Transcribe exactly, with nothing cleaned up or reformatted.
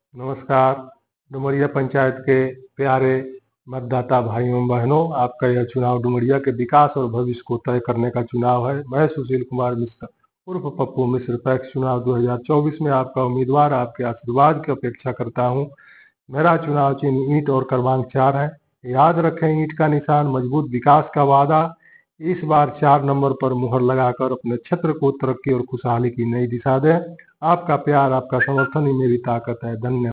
नमस्कार। डुमरिया पंचायत के प्यारे मतदाता भाइयों बहनों, आपका यह चुनाव डुमरिया के विकास और भविष्य को तय करने का चुनाव है। मैं सुशील कुमार मिश्र उर्फ पप्पू मिश्र पैक्स चुनाव दो हज़ार चौबीस में आपका उम्मीदवार आपके आशीर्वाद की अपेक्षा करता हूं। मेरा चुनाव चिन्ह ईंट और क्रमांक चार है। याद रखें, ईंट का निशान मजबूत विकास का वादा। इस बार चार नंबर पर मुहर लगाकर अपने क्षेत्र को तरक्की और खुशहाली की नई दिशा दें। आपका प्यार, आपका समर्थन ही मेरी ताकत है। धन्यवाद।